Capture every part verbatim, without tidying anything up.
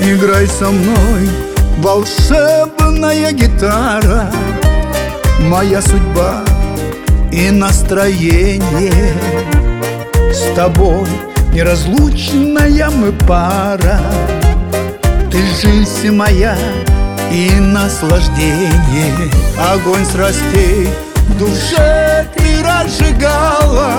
Играй со мной, волшебная гитара, моя судьба и настроение. С тобой неразлучная мы пара, ты жизнь моя и наслаждение. Огонь страстей в душе ты разжигала,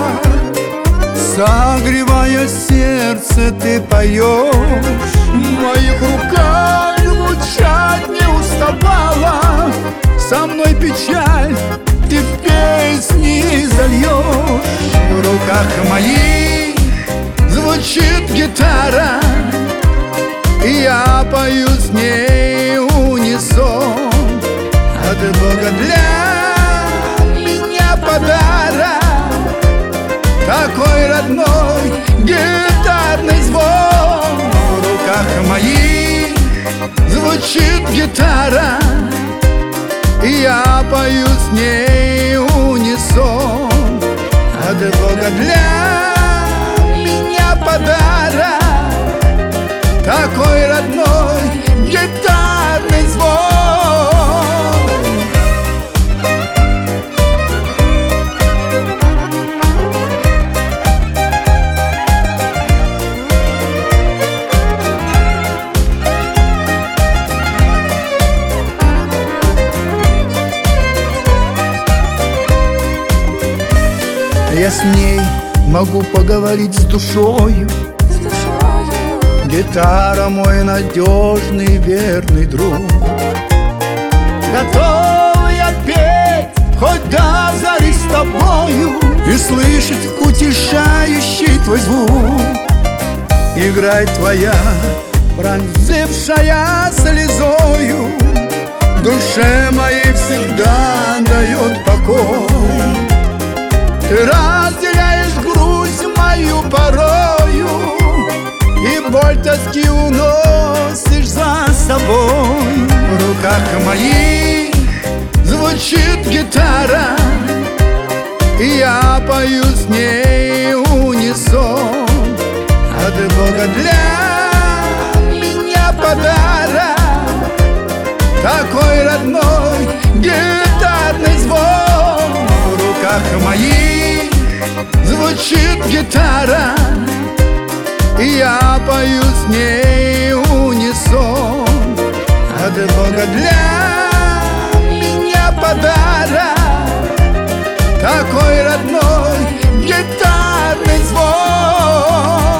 согревая сердце, ты поешь. В моих руках звучать не уставала, со мной печаль ты в песни зальешь. В руках моих звучит гитара, и я пою с ней унисон. От Бога для меня подарок, такой родной гитарный звон. В руках моих звучит гитара, и я пою с ней унисон. От Бога для меня подарок, такой родной гитарный звон. Я с ней могу поговорить с душою, гитара мой надежный верный друг. Готов я петь хоть до зари с тобою и слышать утешающий твой звук. Играй твоя, пронзившая слезою, душе моей всегда дает покой. Ты разделяешь грусть мою порою, и боль тоски уносишь за собой. В руках моих звучит гитара, и я пою с ней унисон. От Бога для меня подарок, такой родной гитарный звон. В руках моих звучит гитара, и я пою с ней унисон. От Бога для меня подарок, такой родной гитарный звон.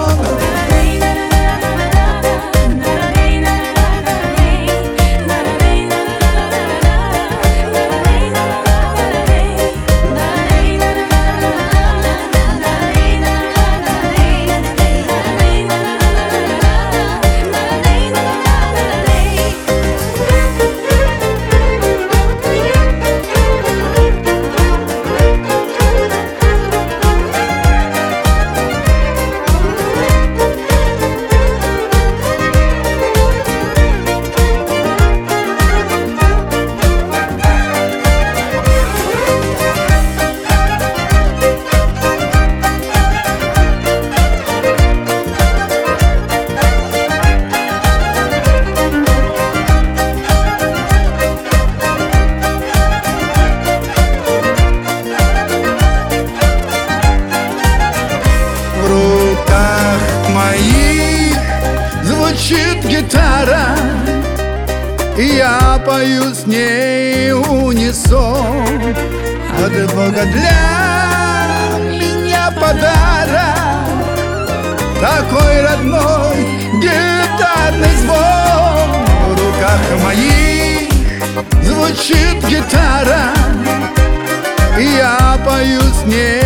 Звучит гитара, и я пою с ней унисон. От Бога для меня подарок, такой родной гитарный звон. В руках моих звучит гитара, и я пою с ней